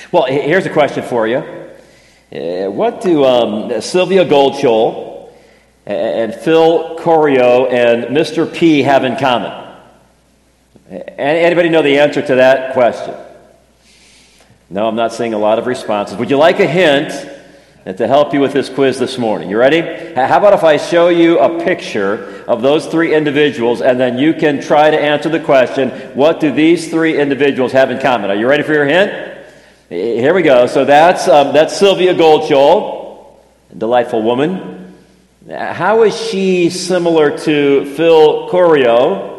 Well, here's a question for you. What do Sylvia Goldschol and Phil Corio and Mr. P have in common? Anybody know the answer to that question? No, I'm not seeing a lot of responses. Would you like a hint to help you with this quiz this morning? You ready? How about if I show you a picture of those three individuals, and then you can try to answer the question, what do these three individuals have in common? Are you ready for your hint? Here we go. So that's Sylvia Goldschol, a delightful woman. How is she similar to Phil Corio?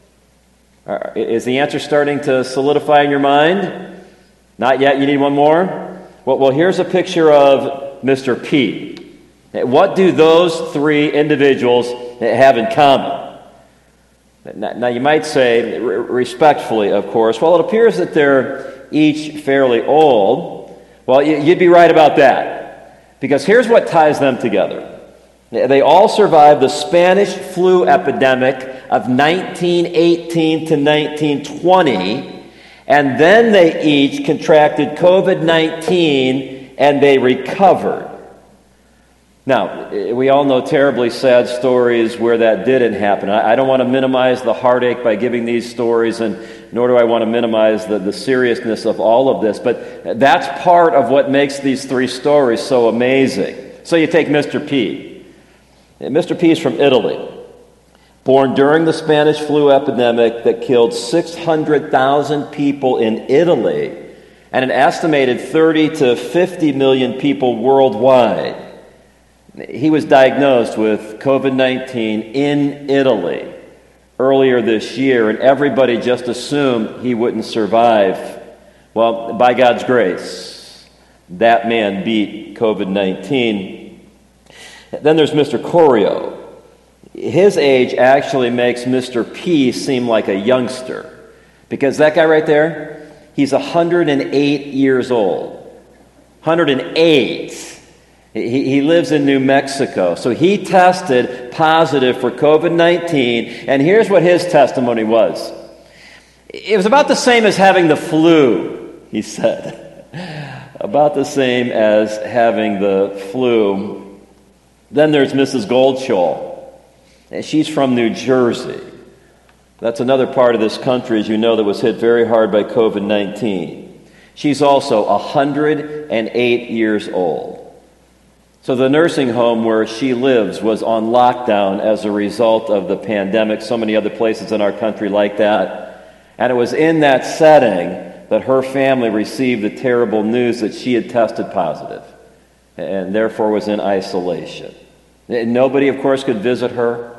Is the answer starting to solidify in your mind? Not yet. You need one more? Well, here's a picture of Mr. P. What do those three individuals have in common? Now, you might say, respectfully, of course, well, it appears that they're each fairly old. Well, you'd be right about that. Because here's what ties them together. They all survived the Spanish flu epidemic of 1918 to 1920, and then they each contracted COVID-19 and they recovered. Now, we all know terribly sad stories where that didn't happen. I don't want to minimize the heartache by giving these stories, and nor do I want to minimize the seriousness of all of this, but that's part of what makes these three stories so amazing. So you take Mr. P. Mr. P is from Italy, born during the Spanish flu epidemic that killed 600,000 people in Italy and an estimated 30 to 50 million people worldwide. He was diagnosed with COVID-19 in Italy earlier this year, and everybody just assumed he wouldn't survive. Well, by God's grace, that man beat COVID-19. Then there's Mr. Corio. His age actually makes Mr. P seem like a youngster, because that guy right there, he's 108 years old. 108. He lives in New Mexico. So he tested positive for COVID-19, and here's what his testimony was. It was about the same as having the flu, he said. About the same as having the flu. Then there's Mrs. Goldschol. And she's from New Jersey. That's another part of this country, as you know, that was hit very hard by COVID-19. She's also 108 years old. So the nursing home where she lives was on lockdown as a result of the pandemic. So many other places in our country like that. And it was in that setting that her family received the terrible news that she had tested positive and therefore was in isolation. Nobody, of course, could visit her.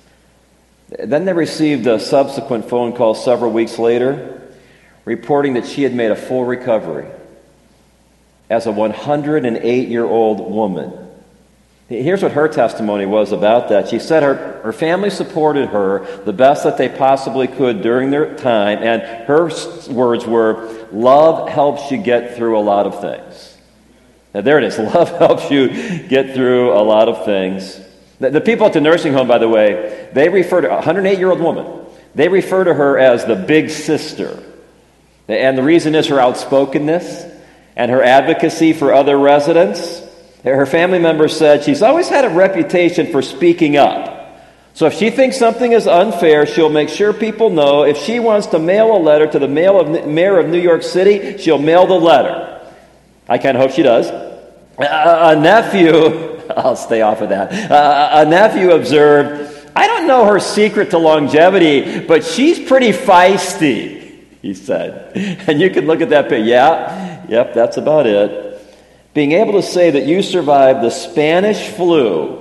Then they received a subsequent phone call several weeks later reporting that she had made a full recovery as a 108-year-old woman. Here's what her testimony was about that. She said her family supported her the best that they possibly could during their time, and her words were, "Love helps you get through a lot of things." Now, there it is. Love helps you get through a lot of things. The people at the nursing home, by the way, they refer to a 108-year-old woman. They refer to her as the big sister. And the reason is her outspokenness and her advocacy for other residents. Her family members said she's always had a reputation for speaking up. So if she thinks something is unfair, she'll make sure people know. If she wants to mail a letter to the mayor of New York City, she'll mail the letter. I kind of hope she does. A nephew, I'll stay off of that. A nephew observed, "I don't know her secret to longevity, but she's pretty feisty," he said. And you can look at that picture. Yep, that's about it. Being able to say that you survived the Spanish flu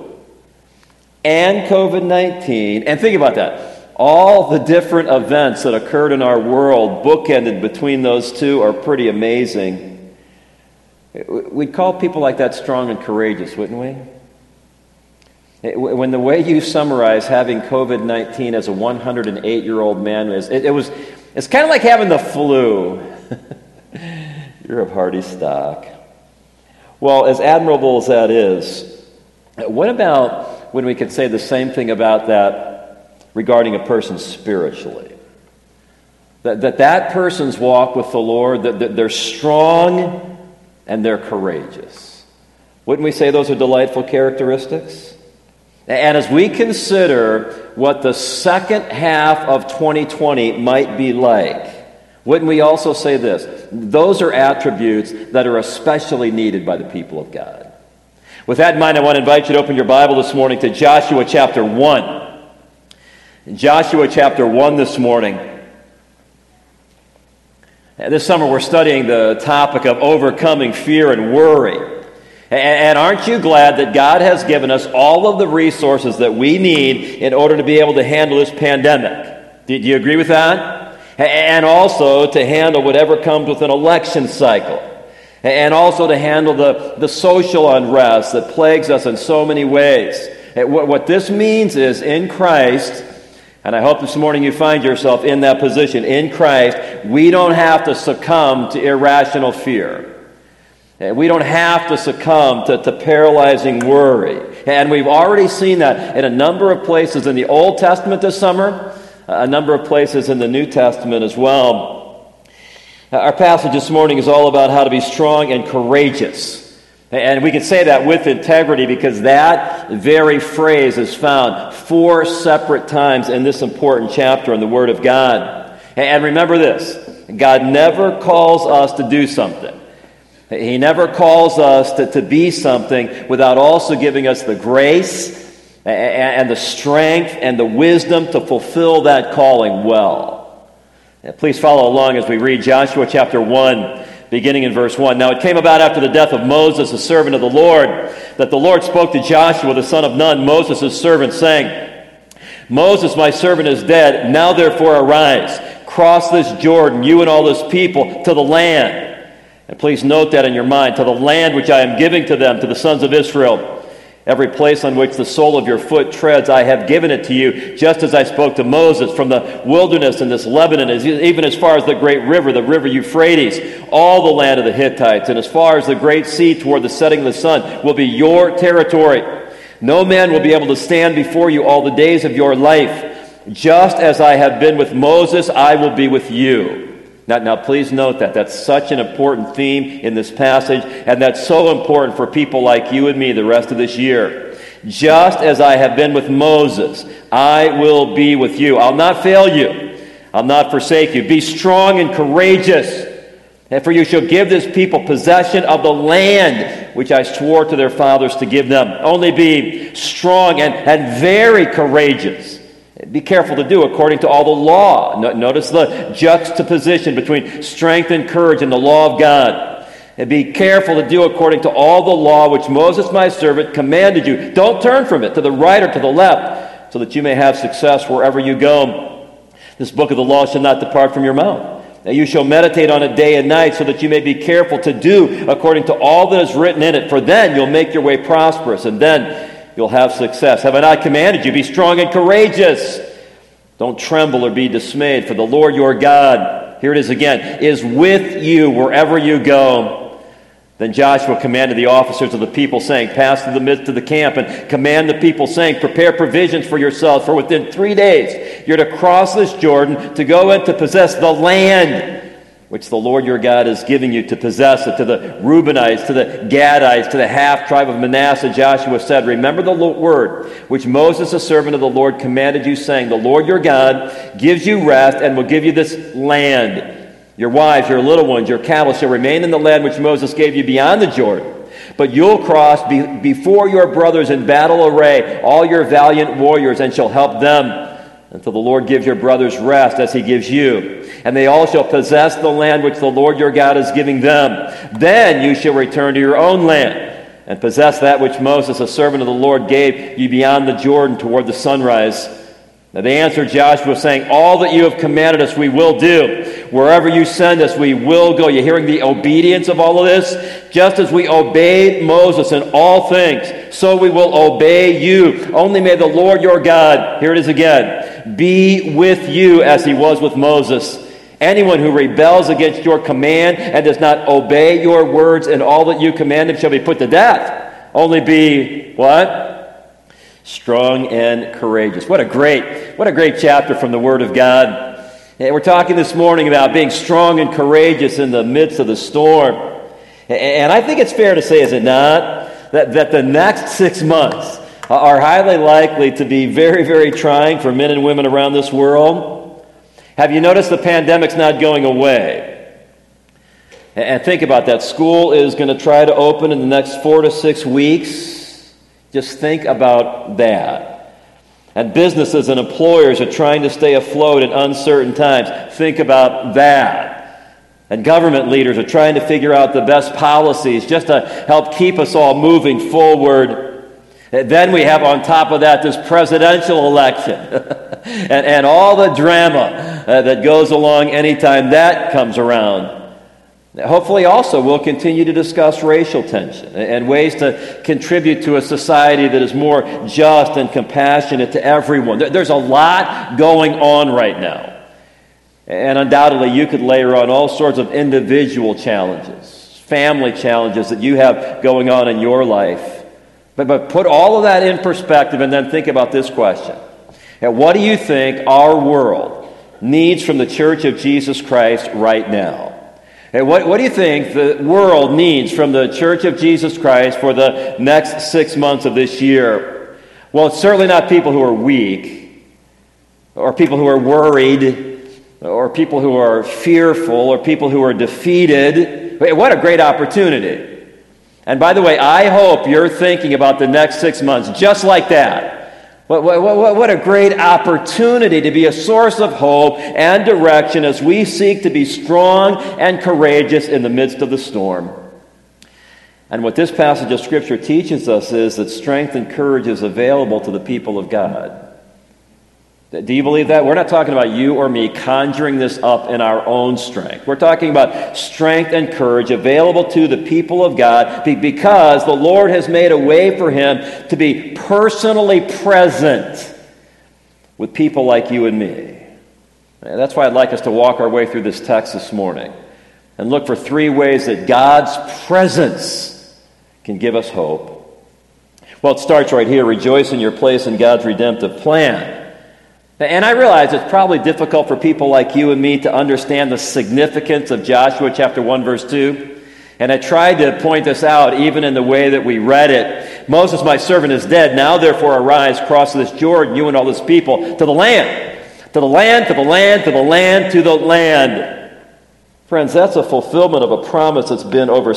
and COVID-19, and think about that. All the different events that occurred in our world, bookended between those two, are pretty amazing. We'd call people like that strong and courageous, wouldn't we? When the way you summarize having COVID-19 as a 108-year-old man is, it's kind of like having the flu. You're of hardy stock. Well, as admirable as that is, what about when we could say the same thing about that regarding a person spiritually? That person's walk with the Lord, that they're strong and they're courageous. Wouldn't we say those are delightful characteristics? And as we consider what the second half of 2020 might be like, wouldn't we also say this? Those are attributes that are especially needed by the people of God. With that in mind, I want to invite you to open your Bible this morning to Joshua chapter 1. In Joshua chapter 1 this morning. This summer we're studying the topic of overcoming fear and worry. And aren't you glad that God has given us all of the resources that we need in order to be able to handle this pandemic? Do you agree with that? And also to handle whatever comes with an election cycle. And also to handle the social unrest that plagues us in so many ways. What this means is, in Christ, and I hope this morning you find yourself in that position, in Christ, we don't have to succumb to irrational fear. We don't have to succumb to paralyzing worry. And we've already seen that in a number of places in the Old Testament this summer, a number of places in the New Testament as well. Our passage this morning is all about how to be strong and courageous. And we can say that with integrity because that very phrase is found 4 separate times in this important chapter in the Word of God. And remember this, God never calls us to do something. He never calls us to be something without also giving us the grace and the strength and the wisdom to fulfill that calling well. Please follow along as we read Joshua chapter 1, beginning in verse 1. Now it came about after the death of Moses, the servant of the Lord, that the Lord spoke to Joshua, the son of Nun, Moses' servant, saying, Moses, my servant, is dead. Now therefore arise, cross this Jordan, you and all this people, to the land. And please note that in your mind, to the land which I am giving to them, to the sons of Israel. Every place on which the sole of your foot treads, I have given it to you, just as I spoke to Moses, from the wilderness in this Lebanon, even as far as the great river, the river Euphrates, all the land of the Hittites, and as far as the great sea toward the setting of the sun, will be your territory. No man will be able to stand before you all the days of your life. Just as I have been with Moses, I will be with you. Now, please note that. That's such an important theme in this passage, and that's so important for people like you and me the rest of this year. Just as I have been with Moses, I will be with you. I'll not fail you. I'll not forsake you. Be strong and courageous. And for you shall give this people possession of the land which I swore to their fathers to give them. Only be strong and very courageous. Be careful to do according to all the law. Notice the juxtaposition between strength and courage in the law of God. And be careful to do according to all the law which Moses my servant commanded you. Don't turn from it to the right or to the left, so that you may have success wherever you go. This book of the law shall not depart from your mouth. Now you shall meditate on it day and night, so that you may be careful to do according to all that is written in it. For then you'll make your way prosperous, and then you'll have success. Have I not commanded you? Be strong and courageous. Don't tremble or be dismayed, for the Lord your God, here it is again, is with you wherever you go. Then Joshua commanded the officers of the people, saying, pass through the midst of the camp and command the people, saying, prepare provisions for yourselves, for within 3 days you're to cross this Jordan to go in to possess the land which the Lord your God is giving you to possess it. To the Reubenites, to the Gadites, to the half-tribe of Manasseh, Joshua said, remember the word which Moses, the servant of the Lord, commanded you, saying, the Lord your God gives you rest and will give you this land. Your wives, your little ones, your cattle shall remain in the land which Moses gave you beyond the Jordan. But you'll cross before your brothers in battle array, all your valiant warriors, and shall help them, until the Lord gives your brothers rest as he gives you. And they all shall possess the land which the Lord your God is giving them. Then you shall return to your own land and possess that which Moses, a servant of the Lord, gave you beyond the Jordan toward the sunrise. Now they answered Joshua, saying, all that you have commanded us we will do. Wherever you send us we will go. You're hearing the obedience of all of this? Just as we obeyed Moses in all things, so we will obey you. Only may the Lord your God, here it is again, be with you as he was with Moses. Anyone who rebels against your command and does not obey your words and all that you command him shall be put to death. Only be, what? Strong and courageous. What a great chapter from the Word of God. We're talking this morning about being strong and courageous in the midst of the storm. And I think it's fair to say, is it not, that the next 6 months are highly likely to be very, very trying for men and women around this world? Have you noticed the pandemic's not going away? And think about that. School is going to try to open in the next 4 to 6 weeks. Just think about that. And businesses and employers are trying to stay afloat in uncertain times. Think about that. And government leaders are trying to figure out the best policies just to help keep us all moving forward. And then we have on top of that this presidential election and all the drama that goes along anytime that comes around. Hopefully also we'll continue to discuss racial tension and ways to contribute to a society that is more just and compassionate to everyone. There's a lot going on right now. And undoubtedly you could layer on all sorts of individual challenges, family challenges that you have going on in your life. But put all of that in perspective and then think about this question. What do you think our world needs from the Church of Jesus Christ right now? And what do you think the world needs from the Church of Jesus Christ for the next 6 months of this year? Well, it's certainly not people who are weak, or people who are worried, or people who are fearful, or people who are defeated. What a great opportunity. And by the way, I hope you're thinking about the next 6 months just like that. What a great opportunity to be a source of hope and direction as we seek to be strong and courageous in the midst of the storm. And what this passage of Scripture teaches us is that strength and courage is available to the people of God. Do you believe that? We're not talking about you or me conjuring this up in our own strength. We're talking about strength and courage available to the people of God because the Lord has made a way for Him to be personally present with people like you and me. And that's why I'd like us to walk our way through this text this morning and look for 3 ways that God's presence can give us hope. Well, it starts right here. Rejoice in your place in God's redemptive plan. And I realize it's probably difficult for people like you and me to understand the significance of Joshua chapter 1, verse 2. And I tried to point this out even in the way that we read it. Moses, my servant, is dead. Now, therefore, arise, cross this Jordan, you and all this people, to the land. To the land, to the land, to the land, to the land. Friends, that's a fulfillment of a promise that's been over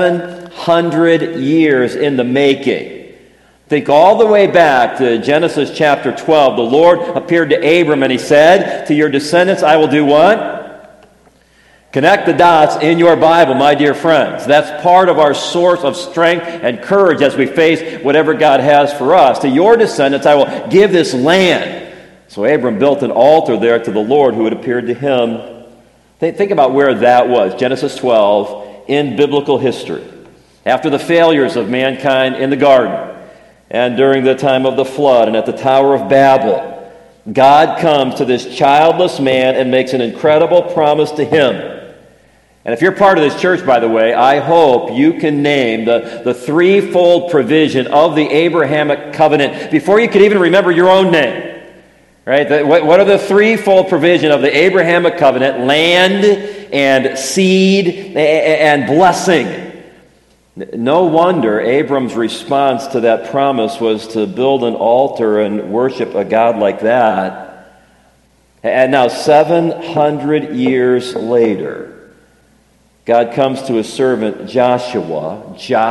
700 years in the making. Think all the way back to Genesis chapter 12. The Lord appeared to Abram and He said, to your descendants I will do what? Connect the dots in your Bible, my dear friends. That's part of our source of strength and courage as we face whatever God has for us. To your descendants I will give this land. So Abram built an altar there to the Lord who had appeared to him. Think about where that was. Genesis 12 in biblical history. After the failures of mankind in the garden, and during the time of the flood and at the Tower of Babel, God comes to this childless man and makes an incredible promise to him. And if you're part of this church, by the way, I hope you can name the threefold provision of the Abrahamic covenant before you could even remember your own name. Right? What are the threefold provision of the Abrahamic covenant? Land and seed and blessing. No wonder Abram's response to that promise was to build an altar and worship a God like that. And now 700 years later, God comes to His servant Joshua,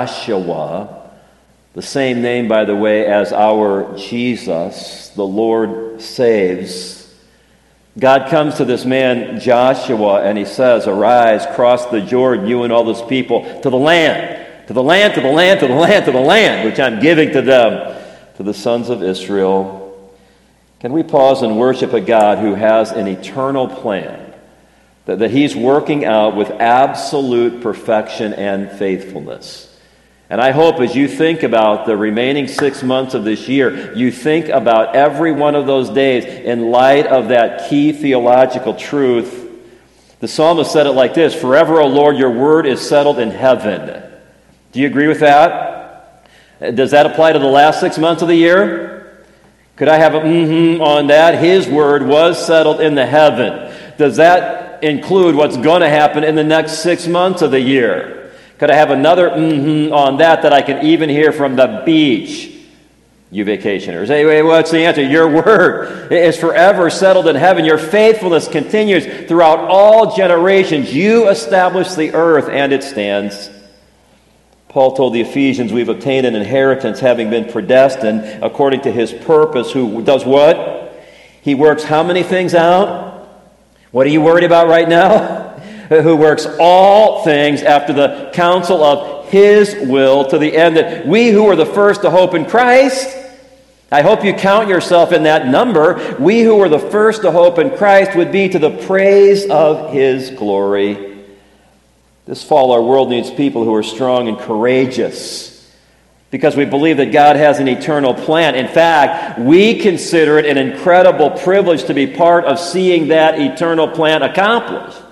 the same name, by the way, as our Jesus, the Lord saves. God comes to this man Joshua and He says, arise, cross the Jordan, you and all this people, to the land. To the land, to the land, to the land, to the land, which I'm giving to them, to the sons of Israel. Can we pause and worship a God who has an eternal plan that He's working out with absolute perfection and faithfulness? And I hope as you think about the remaining 6 months of this year, you think about every one of those days in light of that key theological truth. The psalmist said it like this, forever, O Lord, your word is settled in heaven. Do you agree with that? Does that apply to the last 6 months of the year? Could I have a on that? His word was settled in the heaven. Does that include what's going to happen in the next 6 months of the year? Could I have another on that I can even hear from the beach? You vacationers. Hey, what's the answer? Your word is forever settled in heaven. Your faithfulness continues throughout all generations. You establish the earth, and it stands. Paul told the Ephesians, we've obtained an inheritance, having been predestined according to his purpose, who does what? He works how many things out? What are you worried about right now? Who works all things after the counsel of his will, to the end that we who were the first to hope in Christ, I hope you count yourself in that number, we who were the first to hope in Christ would be to the praise of his glory. This fall, our world needs people who are strong and courageous, because we believe that God has an eternal plan. In fact, we consider it an incredible privilege to be part of seeing that eternal plan accomplished.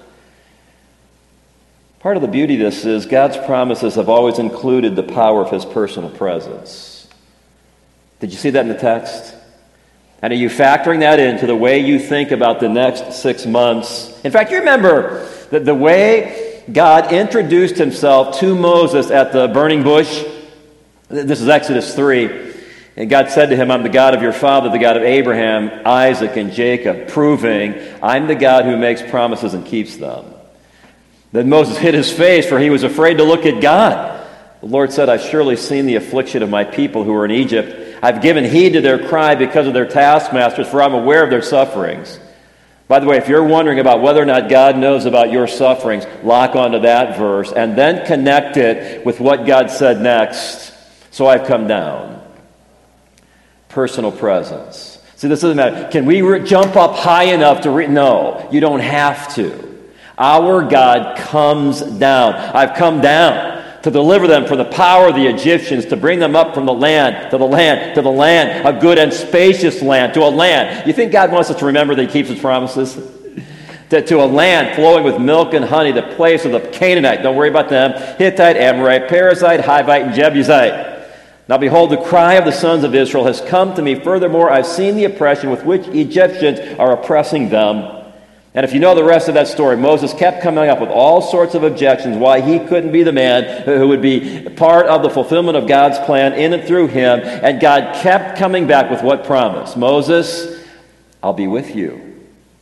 Part of the beauty of this is God's promises have always included the power of his personal presence. Did you see that in the text? And are you factoring that into the way you think about the next 6 months? In fact, you remember that the way God introduced himself to Moses at the burning bush? This is Exodus 3. And God said to him, I'm the God of your father, the God of Abraham, Isaac, and Jacob, proving I'm the God who makes promises and keeps them. Then Moses hid his face, for he was afraid to look at God. The Lord said, I've surely seen the affliction of my people who are in Egypt. I've given heed to their cry because of their taskmasters, for I'm aware of their sufferings. By the way, if you're wondering about whether or not God knows about your sufferings, lock onto that verse and then connect it with what God said next. So I've come down. Personal presence. See, this doesn't matter. Can we jump up high enough to No, you don't have to. Our God comes down. I've come down to deliver them from the power of the Egyptians, to bring them up from the land, to the land, to the land, a good and spacious land, to a land. You think God wants us to remember that he keeps his promises? To a land flowing with milk and honey, the place of the Canaanite, don't worry about them, Hittite, Amorite, Perizzite, Hivite, and Jebusite. Now behold, the cry of the sons of Israel has come to me. Furthermore, I've seen the oppression with which Egyptians are oppressing them. And if you know the rest of that story, Moses kept coming up with all sorts of objections why he couldn't be the man who would be part of the fulfillment of God's plan in and through him. And God kept coming back with what promise? Moses, I'll be with you.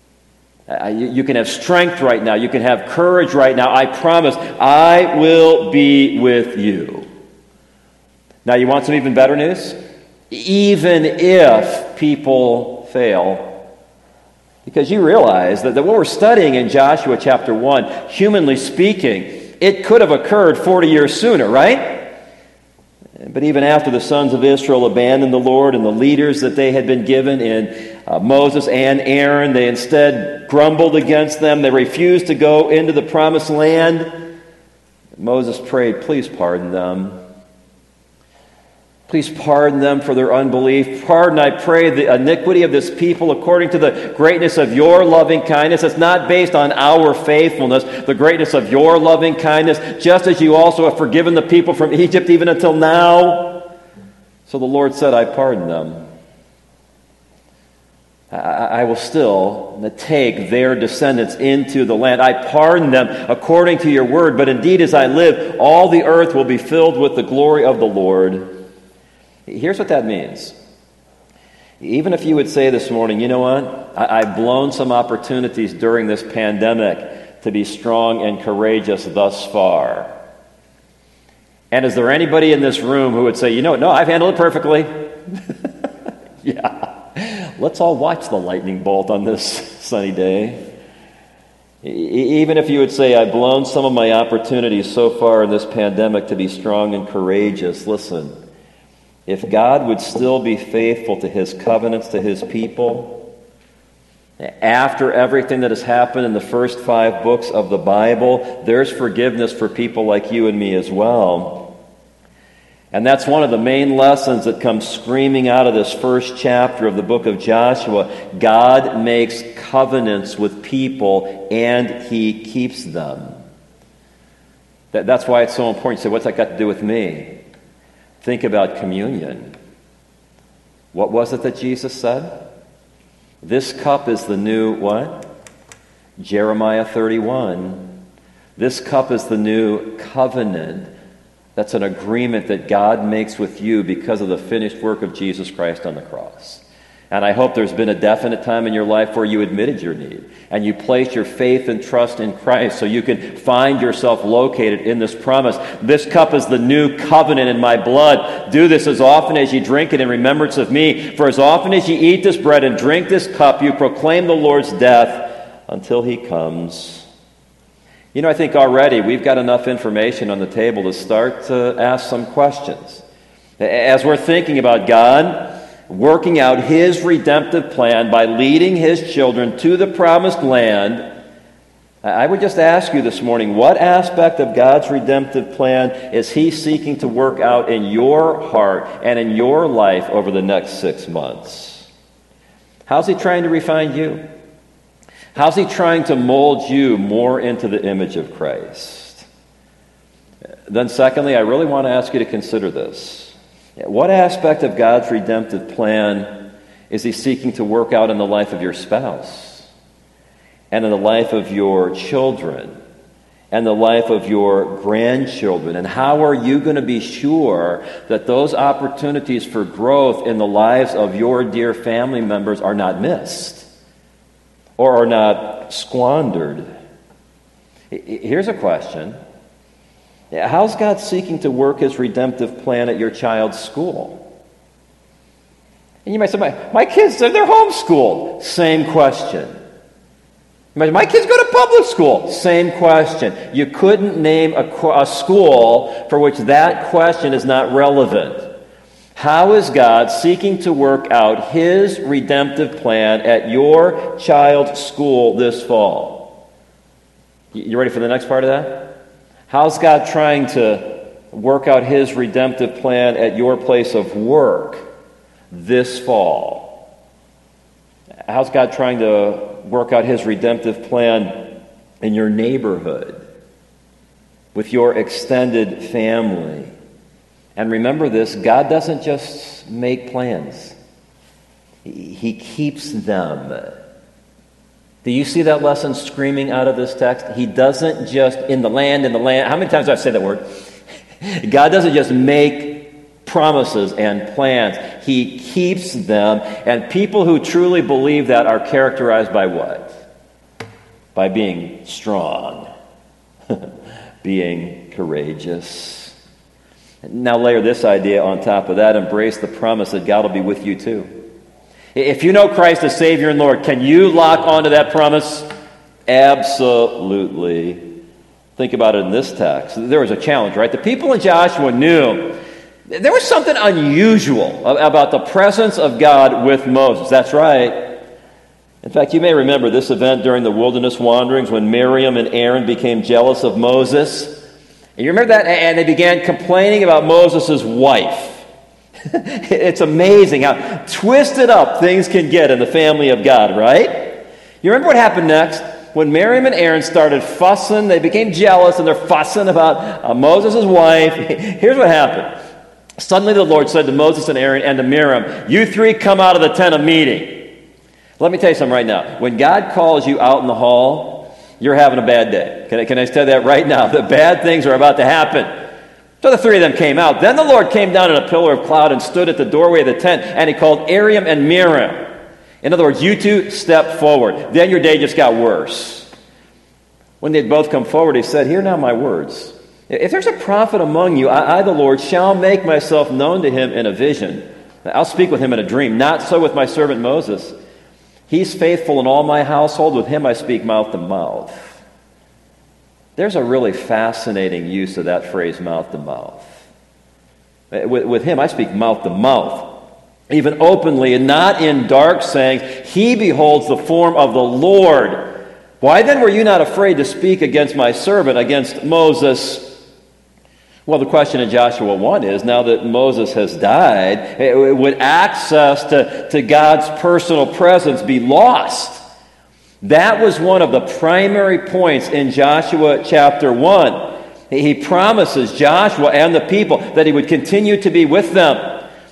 You can have strength right now. You can have courage right now. I promise I will be with you. Now, you want some even better news? Even if people fail, because you realize that what we're studying in Joshua chapter 1, humanly speaking, it could have occurred 40 years sooner, right? But even after the sons of Israel abandoned the Lord and the leaders that they had been given in Moses and Aaron, they instead grumbled against them. They refused to go into the promised land. Moses prayed, please pardon them. Please pardon them for their unbelief. Pardon, I pray, the iniquity of this people according to the greatness of your loving kindness. It's not based on our faithfulness, the greatness of your loving kindness, just as you also have forgiven the people from Egypt even until now. So the Lord said, I pardon them. I will still take their descendants into the land. I pardon them according to your word. But indeed, as I live, all the earth will be filled with the glory of the Lord. Here's what that means. Even if you would say this morning, you know what? I've blown some opportunities during this pandemic to be strong and courageous thus far. And is there anybody in this room who would say, you know what? No, I've handled it perfectly. Yeah. Let's all watch the lightning bolt on this sunny day. Even if you would say, I've blown some of my opportunities so far in this pandemic to be strong and courageous, listen. If God would still be faithful to his covenants to his people, after everything that has happened in the first 5 books of the Bible, there's forgiveness for people like you and me as well. And that's one of the main lessons that comes screaming out of this first chapter of the book of Joshua. God makes covenants with people and he keeps them. That's why it's so important. You say, what's that got to do with me? Think about communion. What was it that Jesus said? This cup is the new what? Jeremiah 31, this cup is the new covenant. That's an agreement that God makes with you because of the finished work of Jesus Christ on the cross. And I hope there's been a definite time in your life where you admitted your need and you placed your faith and trust in Christ so you can find yourself located in this promise. This cup is the new covenant in my blood. Do this as often as you drink it in remembrance of me. For as often as you eat this bread and drink this cup, you proclaim the Lord's death until he comes. You know, I think already we've got enough information on the table to start to ask some questions. As we're thinking about God working out his redemptive plan by leading his children to the promised land, I would just ask you this morning, what aspect of God's redemptive plan is he seeking to work out in your heart and in your life over the next 6 months? How's he trying to refine you? How's he trying to mold you more into the image of Christ? Then secondly, I really want to ask you to consider this. What aspect of God's redemptive plan is he seeking to work out in the life of your spouse and in the life of your children and the life of your grandchildren? And how are you going to be sure that those opportunities for growth in the lives of your dear family members are not missed or are not squandered? Here's a question. How's God seeking to work his redemptive plan at your child's school? And you might say, my kids, they're homeschooled. Same question. My kids go to public school. Same question. You couldn't name a school for which that question is not relevant. How is God seeking to work out his redemptive plan at your child's school this fall? You ready for the next part of that? How's God trying to work out his redemptive plan at your place of work this fall? How's God trying to work out his redemptive plan in your neighborhood, with your extended family? And remember this, God doesn't just make plans. He keeps them. Do you see that lesson screaming out of this text? He doesn't just, in the land. How many times do I say that word? God doesn't just make promises and plans. He keeps them. And people who truly believe that are characterized by what? By being strong, being courageous. Now layer this idea on top of that. Embrace the promise that God will be with you too. If you know Christ as Savior and Lord, can you lock onto that promise? Absolutely. Think about it in this text. There was a challenge, right? The people in Joshua knew there was something unusual about the presence of God with Moses. That's right. In fact, you may remember this event during the wilderness wanderings when Miriam and Aaron became jealous of Moses. And you remember that? And they began complaining about Moses' wife. It's amazing how twisted up things can get in the family of God, right? You remember what happened next? When Miriam and Aaron started fussing, they became jealous and they're fussing about Moses' wife. Here's what happened. Suddenly the Lord said to Moses and Aaron and to Miriam, you three come out of the tent of meeting. Let me tell you something right now. When God calls you out in the hall, you're having a bad day. Can I tell you that right now? The bad things are about to happen. So the three of them came out. Then the Lord came down in a pillar of cloud and stood at the doorway of the tent, and he called Aaron and Miriam. In other words, you two step forward. Then your day just got worse. When they'd both come forward, he said, hear now my words. If there's a prophet among you, I, the Lord, shall make myself known to him in a vision. I'll speak with him in a dream. Not so with my servant Moses. He's faithful in all my household. With him I speak mouth to mouth. There's a really fascinating use of that phrase, mouth to mouth. With him, I speak mouth to mouth, even openly and not in dark, saying, he beholds the form of the Lord. Why then were you not afraid to speak against my servant, against Moses? Well, the question in Joshua 1 is, now that Moses has died, would access to God's personal presence be lost? That was one of the primary points in Joshua chapter 1. He promises Joshua and the people that he would continue to be with them.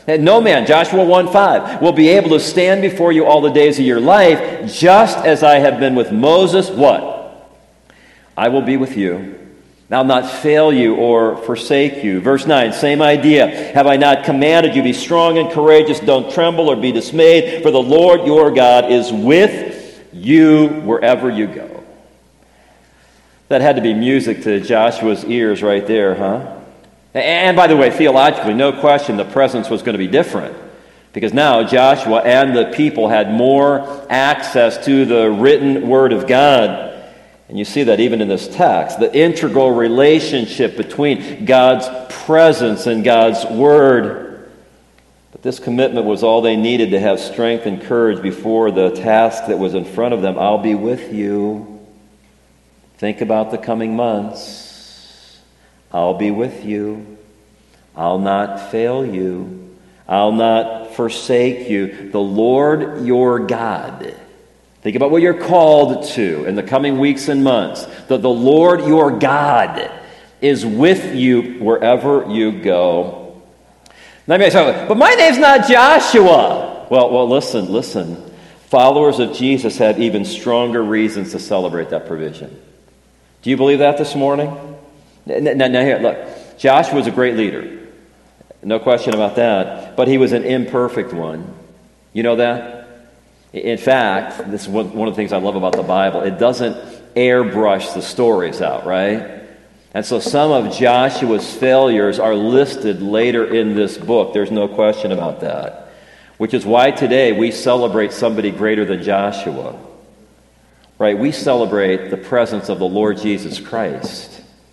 And no man, Joshua 1:5, will be able to stand before you all the days of your life, just as I have been with Moses. What? I will be with you. I'll not fail you or forsake you. Verse 9, same idea. Have I not commanded you, be strong and courageous, don't tremble or be dismayed, for the Lord your God is with you wherever you go. That had to be music to Joshua's ears right there, huh? And by the way, theologically, no question the presence was going to be different. Because now Joshua and the people had more access to the written word of God. And you see that even in this text, the integral relationship between God's presence and God's word. But this commitment was all they needed to have strength and courage before the task that was in front of them. I'll be with you. Think about the coming months. I'll be with you. I'll not fail you. I'll not forsake you. The Lord your God. Think about what you're called to in the coming weeks and months. That the Lord your God is with you wherever you go. Now, but my name's not Joshua. Well, listen. Followers of Jesus have even stronger reasons to celebrate that provision. Do you believe that this morning? Now here, look. Joshua was a great leader. No question about that. But he was an imperfect one. You know that? In fact, this is one of the things I love about the Bible. It doesn't airbrush the stories out, right? And so some of Joshua's failures are listed later in this book. There's no question about that. Which is why today we celebrate somebody greater than Joshua. Right? We celebrate the presence of the Lord Jesus Christ.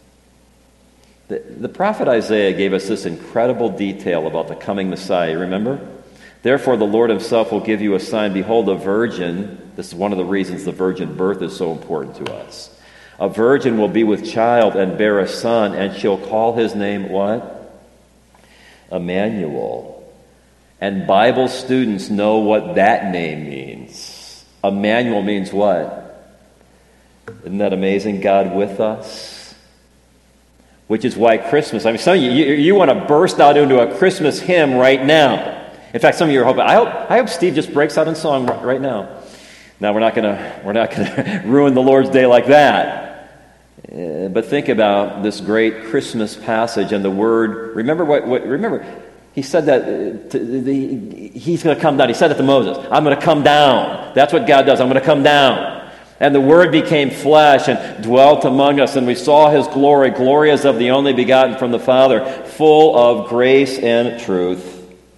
The prophet Isaiah gave us this incredible detail about the coming Messiah. Remember? Therefore, the Lord himself will give you a sign. Behold, a virgin. This is one of the reasons the virgin birth is so important to us. A virgin will be with child and bear a son, and she'll call his name what? Emmanuel. And Bible students know what that name means. Emmanuel means what? Isn't that amazing? God with us. Which is why Christmas, I mean, some of you want to burst out into a Christmas hymn right now. In fact, some of you are hoping. I hope Steve just breaks out in song right now. Now we're not gonna ruin the Lord's day like that. But think about this great Christmas passage and the word. Remember remember, he said that he's going to come down. He said it to Moses. I'm going to come down. That's what God does. I'm going to come down. And the Word became flesh and dwelt among us, and we saw his glory, glory as of the only begotten from the Father, full of grace and truth.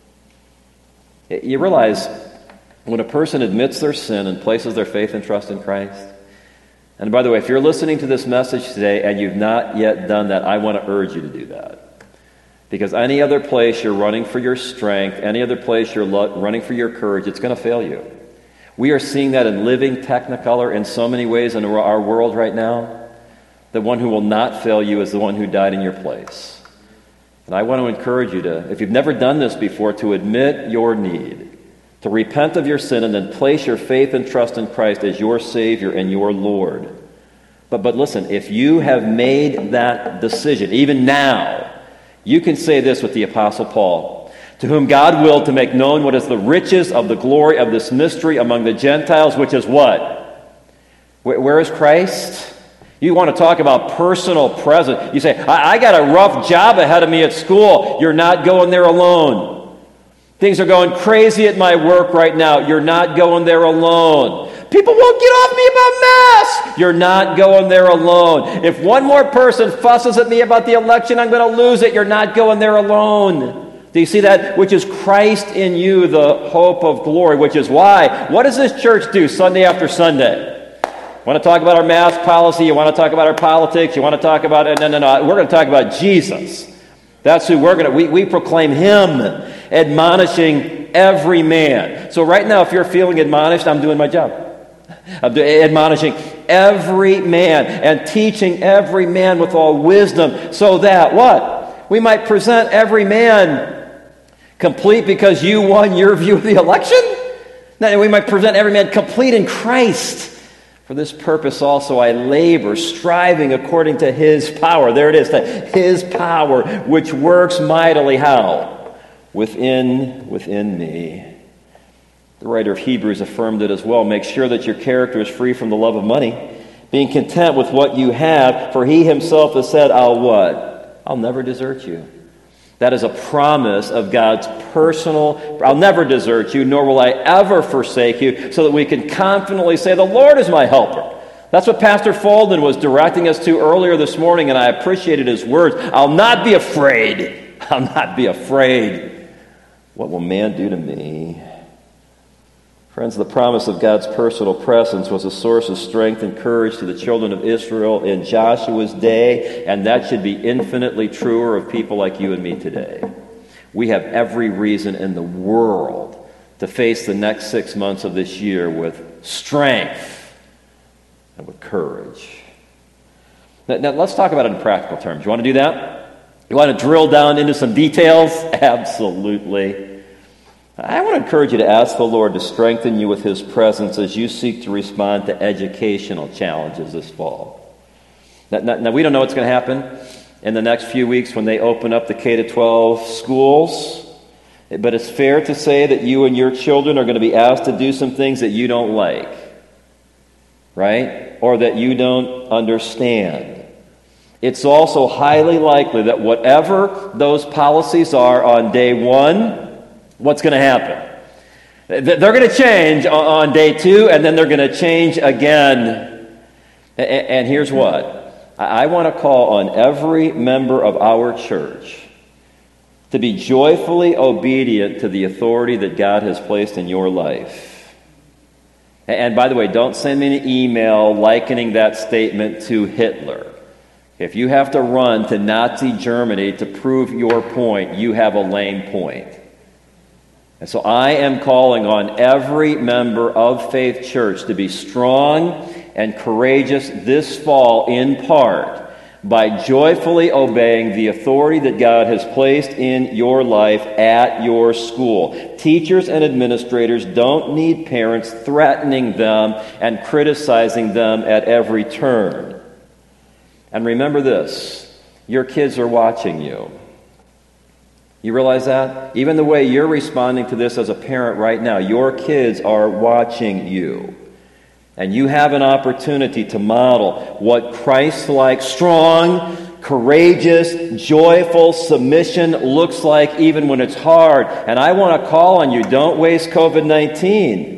You realize when a person admits their sin and places their faith and trust in Christ, and by the way, if you're listening to this message today and you've not yet done that, I want to urge you to do that. Because any other place you're running for your strength, any other place you're running for your courage, it's going to fail you. We are seeing that in living technicolor in so many ways in our world right now. The one who will not fail you is the one who died in your place. And I want to encourage you to, if you've never done this before, to admit your need, to repent of your sin, and then place your faith and trust in Christ as your Savior and your Lord. But listen, if you have made that decision, even now, you can say this with the Apostle Paul, to whom God willed to make known what is the riches of the glory of this mystery among the Gentiles, which is what? Where is Christ? You want to talk about personal presence. You say, I got a rough job ahead of me at school. You're not going there alone. Things are going crazy at my work right now. You're not going there alone. People won't get off me about mass. You're not going there alone. If one more person fusses at me about the election, I'm going to lose it. You're not going there alone. Do you see that? Which is Christ in you, the hope of glory, which is why. What does this church do Sunday after Sunday? Want to talk about our mask policy? You want to talk about our politics? You want to talk about it? No. We're going to talk about Jesus. That's who we're going to. We proclaim him, admonishing every man. So right now, if you're feeling admonished, I'm doing my job. I'm admonishing every man and teaching every man with all wisdom, so that what? We might present every man complete because you won your view of the election? No, we might present every man complete in Christ. For this purpose also I labor, striving according to his power. There it is, his power, which works mightily how? within me. The writer of Hebrews affirmed it as well. Make sure that your character is free from the love of money, being content with what you have, for he himself has said, I'll what? I'll never desert you. That is a promise of God's personal, I'll never desert you, nor will I ever forsake you, so that we can confidently say, the Lord is my helper. That's what Pastor Folden was directing us to earlier this morning, and I appreciated his words. I'll not be afraid. I'll not be afraid. What will man do to me? Friends, the promise of God's personal presence was a source of strength and courage to the children of Israel in Joshua's day, and that should be infinitely truer of people like you and me today. We have every reason in the world to face the next 6 months of this year with strength and with courage. Now let's talk about it in practical terms. You want to do that? You want to drill down into some details? Absolutely. I want to encourage you to ask the Lord to strengthen you with His presence as you seek to respond to educational challenges this fall. Now we don't know what's going to happen in the next few weeks when they open up the K-12 schools, but it's fair to say that you and your children are going to be asked to do some things that you don't like, right? Or that you don't understand. It's also highly likely that whatever those policies are on day one, what's going to happen? They're going to change on day 2, and then they're going to change again. And here's what. I want to call on every member of our church to be joyfully obedient to the authority that God has placed in your life. And by the way, don't send me an email likening that statement to Hitler. If you have to run to Nazi Germany to prove your point, you have a lame point. And so I am calling on every member of Faith Church to be strong and courageous this fall, in part by joyfully obeying the authority that God has placed in your life at your school. Teachers and administrators don't need parents threatening them and criticizing them at every turn. And remember this, your kids are watching you. You realize that? Even the way you're responding to this as a parent right now, your kids are watching you. And you have an opportunity to model what Christ-like, strong, courageous, joyful submission looks like even when it's hard. And I want to call on you, don't waste COVID-19.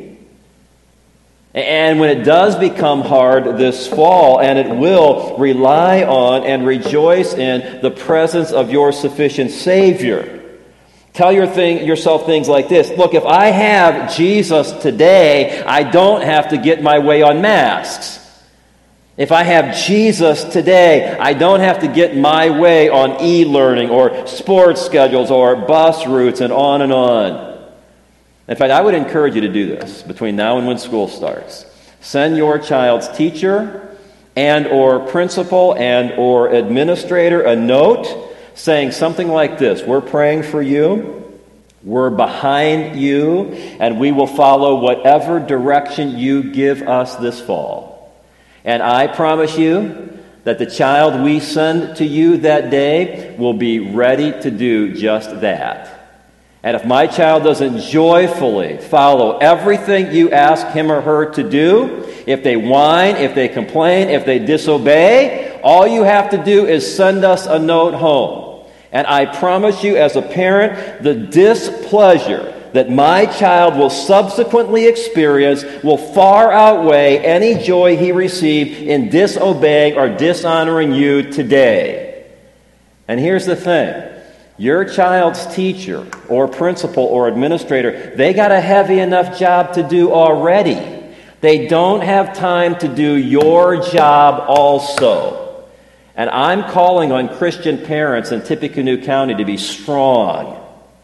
And when it does become hard this fall, and it will, rely on and rejoice in the presence of your sufficient Savior. Tell yourself things like this. Look, if I have Jesus today, I don't have to get my way on masks. If I have Jesus today, I don't have to get my way on e-learning or sports schedules or bus routes and on and on. In fact, I would encourage you to do this between now and when school starts. Send your child's teacher and or principal and or administrator a note saying something like this: we're praying for you, we're behind you, and we will follow whatever direction you give us this fall. And I promise you that the child we send to you that day will be ready to do just that. And if my child doesn't joyfully follow everything you ask him or her to do, if they whine, if they complain, if they disobey, all you have to do is send us a note home. And I promise you as a parent, the displeasure that my child will subsequently experience will far outweigh any joy he received in disobeying or dishonoring you today. And here's the thing. Your child's teacher or principal or administrator, they got a heavy enough job to do already. They don't have time to do your job also. And I'm calling on Christian parents in Tippecanoe County to be strong,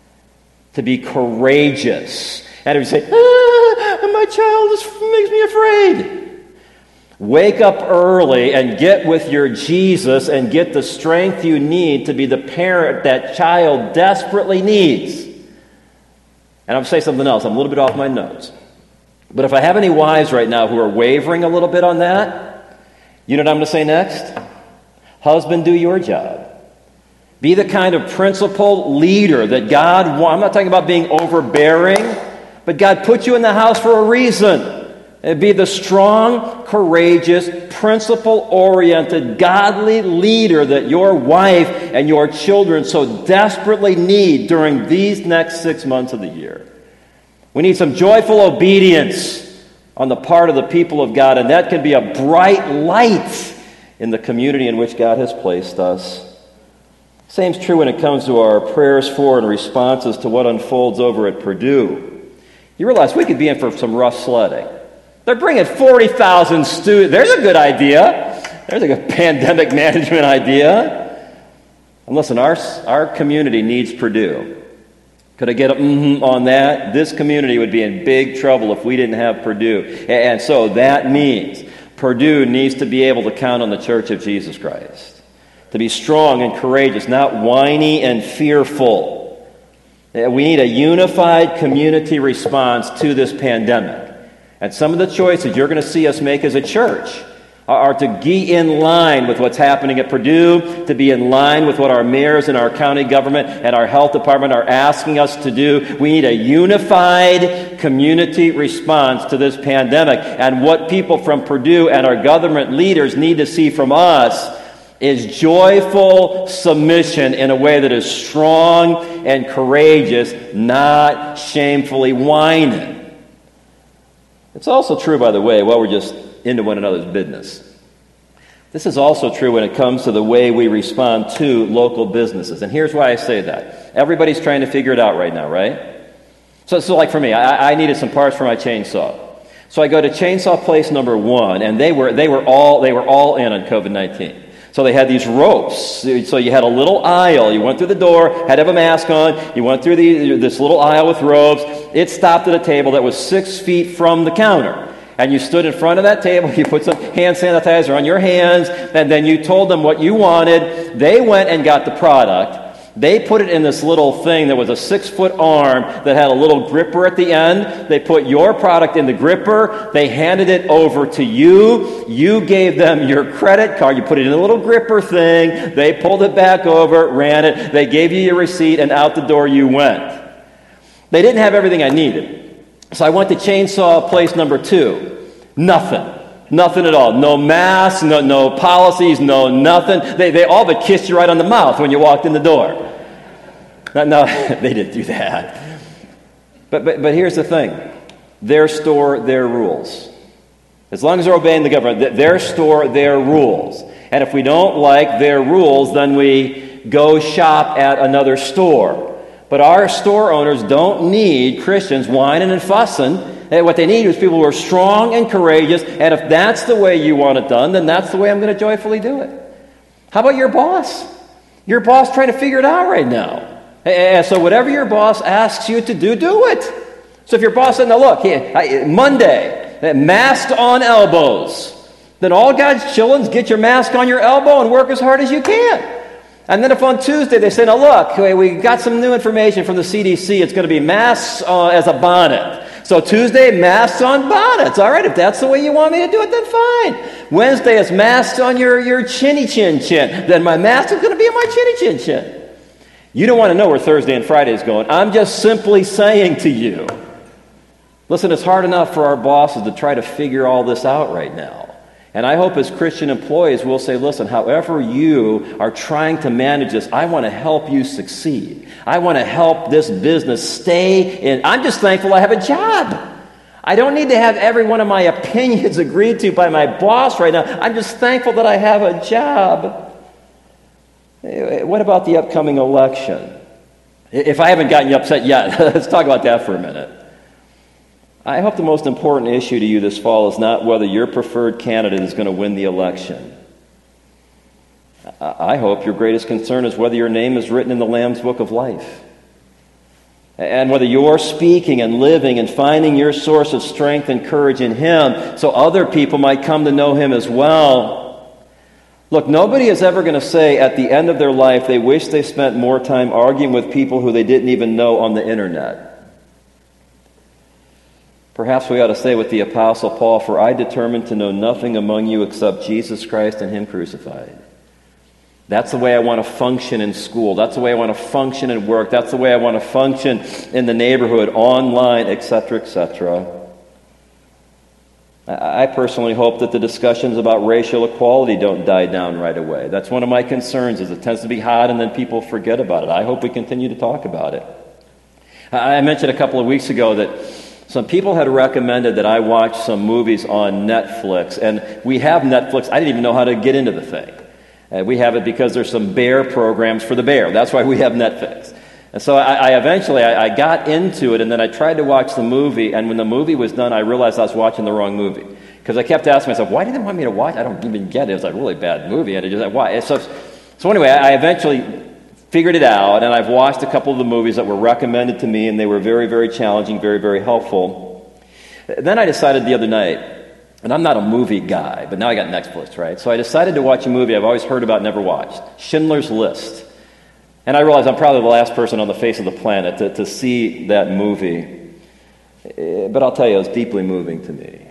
to be courageous. And if you say, my child makes me afraid. Wake up early and get with your Jesus and get the strength you need to be the parent that child desperately needs. And I'm going to say something else. I'm a little bit off my notes. But if I have any wives right now who are wavering a little bit on that, you know what I'm going to say next? Husband, do your job. Be the kind of principled leader that God wants. I'm not talking about being overbearing, but God put you in the house for a reason. And be the strong, courageous, principle-oriented, godly leader that your wife and your children so desperately need during these next 6 months of the year. We need some joyful obedience on the part of the people of God, and that can be a bright light in the community in which God has placed us. Same's true when it comes to our prayers for and responses to what unfolds over at Purdue. You realize we could be in for some rough sledding. They're bringing 40,000 students. There's a good idea. There's a good pandemic management idea. And listen, our community needs Purdue. Could I get on that? This community would be in big trouble if we didn't have Purdue. And so that means Purdue needs to be able to count on the Church of Jesus Christ. To be strong and courageous, not whiny and fearful. We need a unified community response to this pandemic. And some of the choices you're going to see us make as a church are to be in line with what's happening at Purdue, to be in line with what our mayors and our county government and our health department are asking us to do. We need a unified community response to this pandemic. And what people from Purdue and our government leaders need to see from us is joyful submission in a way that is strong and courageous, not shamefully whining. It's also true, by the way, while we're just into one another's business. This is also true when it comes to the way we respond to local businesses. And here's why I say that. Everybody's trying to figure it out right now, right? So like for me, I needed some parts for my chainsaw. So I go to Chainsaw Place number 1, and they were all in on COVID-19. So they had these ropes. So you had a little aisle. You went through the door, had to have a mask on. You went through this little aisle with ropes. It stopped at a table that was 6 feet from the counter. And you stood in front of that table. You put some hand sanitizer on your hands. And then you told them what you wanted. They went and got the product. They put it in this little thing that was a 6-foot arm that had a little gripper at the end. They put your product in the gripper. They handed it over to you. You gave them your credit card. You put it in a little gripper thing. They pulled it back over, ran it. They gave you your receipt, and out the door you went. They didn't have everything I needed. So I went to Chainsaw Place number 2. Nothing. Nothing at all. No masks, no policies, no nothing. They all but kissed you right on the mouth when you walked in the door. No, they didn't do that. But here's the thing. Their store, their rules. As long as they're obeying the government, their store, their rules. And if we don't like their rules, then we go shop at another store. But our store owners don't need Christians whining and fussing. What they need is people who are strong and courageous, and if that's the way you want it done, then that's the way I'm going to joyfully do it. How about your boss? Your boss trying to figure it out right now. And so whatever your boss asks you to do it. So if your boss said, now look, Monday, masked on elbows, then all God's children get your mask on your elbow and work as hard as you can. And then if on Tuesday they say, now look, we got some new information from the CDC, it's going to be masks as a bonnet. So Tuesday, masks on bonnets. All right, if that's the way you want me to do it, then fine. Wednesday, it's masks on your chinny chin. Then my mask is going to be on my chinny chin. You don't want to know where Thursday and Friday is going. I'm just simply saying to you, listen, it's hard enough for our bosses to try to figure all this out right now. And I hope as Christian employees we'll say, listen, however you are trying to manage this, I want to help you succeed. I want to help this business stay in. I'm just thankful I have a job. I don't need to have every one of my opinions agreed to by my boss right now. I'm just thankful that I have a job. What about the upcoming election? If I haven't gotten you upset yet, let's talk about that for a minute. I hope the most important issue to you this fall is not whether your preferred candidate is going to win the election. I hope your greatest concern is whether your name is written in the Lamb's Book of Life. And whether you're speaking and living and finding your source of strength and courage in Him so other people might come to know Him as well. Look, nobody is ever going to say at the end of their life they wish they spent more time arguing with people who they didn't even know on the internet. Perhaps we ought to say with the Apostle Paul, for I determined to know nothing among you except Jesus Christ and Him crucified. That's the way I want to function in school. That's the way I want to function at work. That's the way I want to function in the neighborhood, online, etc., etc. I personally hope that the discussions about racial equality don't die down right away. That's one of my concerns, is it tends to be hot and then people forget about it. I hope we continue to talk about it. I mentioned a couple of weeks ago that some people had recommended that I watch some movies on Netflix, and we have Netflix. I didn't even know how to get into the thing. We have it because there's some bear programs for the bear. That's why we have Netflix. And so I eventually got into it, and then I tried to watch the movie, and when the movie was done, I realized I was watching the wrong movie. Because I kept asking myself, why did they want me to watch? I don't even get it. It was a really bad movie. And I just, why? So anyway, I eventually figured it out, and I've watched a couple of the movies that were recommended to me, and they were very, very challenging, very, very helpful. Then I decided the other night, and I'm not a movie guy, but now I got Netflix, right? So I decided to watch a movie I've always heard about, never watched, Schindler's List. And I realize I'm probably the last person on the face of the planet to see that movie. But I'll tell you, it was deeply moving to me.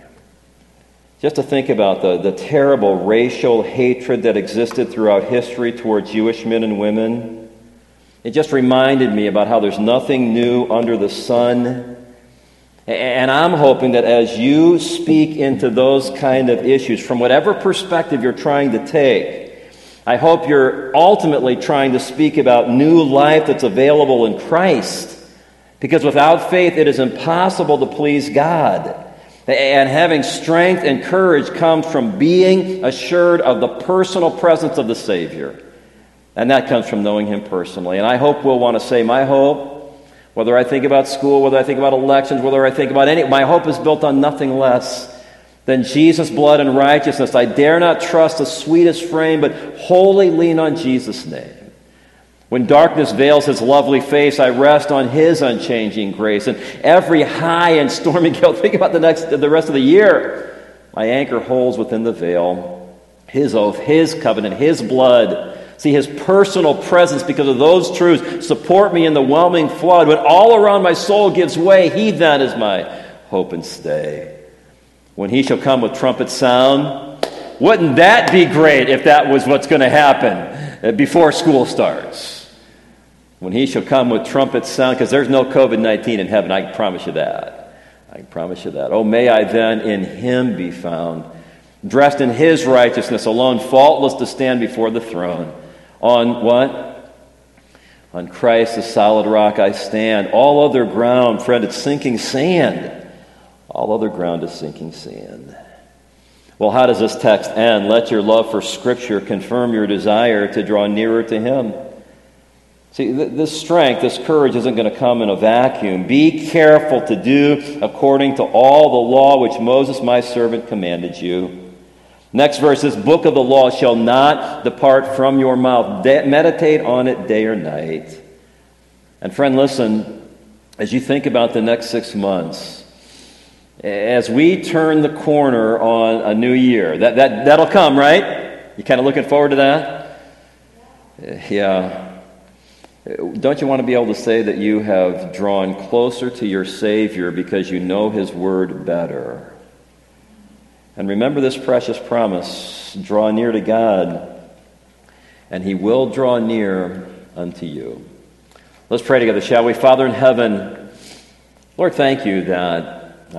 Just to think about the terrible racial hatred that existed throughout history toward Jewish men and women. It just reminded me about how there's nothing new under the sun. And I'm hoping that as you speak into those kind of issues, from whatever perspective you're trying to take, I hope you're ultimately trying to speak about new life that's available in Christ. Because without faith, it is impossible to please God. And having strength and courage comes from being assured of the personal presence of the Savior. And that comes from knowing Him personally. And I hope we'll want to say, my hope, whether I think about school, whether I think about elections, whether I think about my hope is built on nothing less than Jesus' blood and righteousness. I dare not trust the sweetest frame, but wholly lean on Jesus' name. When darkness veils His lovely face, I rest on His unchanging grace. And every high and stormy gale, think about the rest of the year, my anchor holds within the veil His oath, His covenant, His blood. See, His personal presence, because of those truths, support me in the whelming flood. When all around my soul gives way, He then is my hope and stay. When He shall come with trumpet sound, wouldn't that be great if that was what's going to happen before school starts? When He shall come with trumpet sound, because there's no COVID-19 in heaven, I can promise you that. I can promise you that. Oh, may I then in Him be found, dressed in His righteousness alone, faultless to stand before the throne. On what? On Christ, the solid rock, I stand. All other ground, friend, it's sinking sand. All other ground is sinking sand. Well, how does this text end? Let your love for Scripture confirm your desire to draw nearer to Him. See, this strength, this courage isn't going to come in a vacuum. Be careful to do according to all the law which Moses, my servant, commanded you. Next verse, this book of the law shall not depart from your mouth. Meditate on it day or night. And friend, listen, as you think about the next 6 months, as we turn the corner on a new year, that'll come, right? You kind of looking forward to that? Yeah. Don't you want to be able to say that you have drawn closer to your Savior because you know His Word better? And remember this precious promise, draw near to God, and He will draw near unto you. Let's pray together, shall we? Father in heaven, Lord, thank you that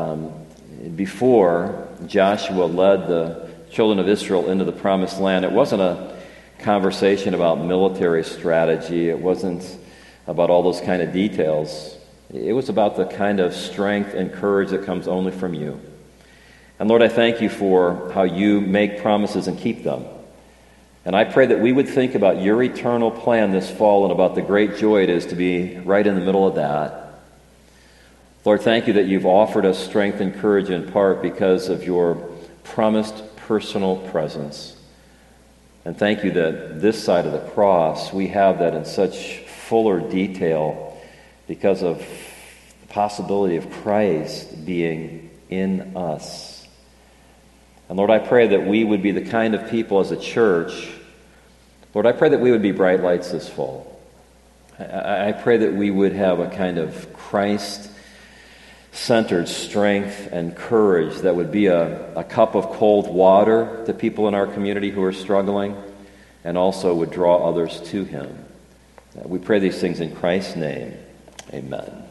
before Joshua led the children of Israel into the promised land, it wasn't a conversation about military strategy. It wasn't about all those kind of details. It was about the kind of strength and courage that comes only from you. And Lord, I thank you for how you make promises and keep them. And I pray that we would think about your eternal plan this fall and about the great joy it is to be right in the middle of that. Lord, thank you that you've offered us strength and courage in part because of your promised personal presence. And thank you that this side of the cross, we have that in such fuller detail because of the possibility of Christ being in us. And Lord, I pray that we would be the kind of people as a church, Lord, I pray that we would be bright lights this fall. I pray that we would have a kind of Christ-centered strength and courage that would be a cup of cold water to people in our community who are struggling, and also would draw others to him. We pray these things in Christ's name. Amen.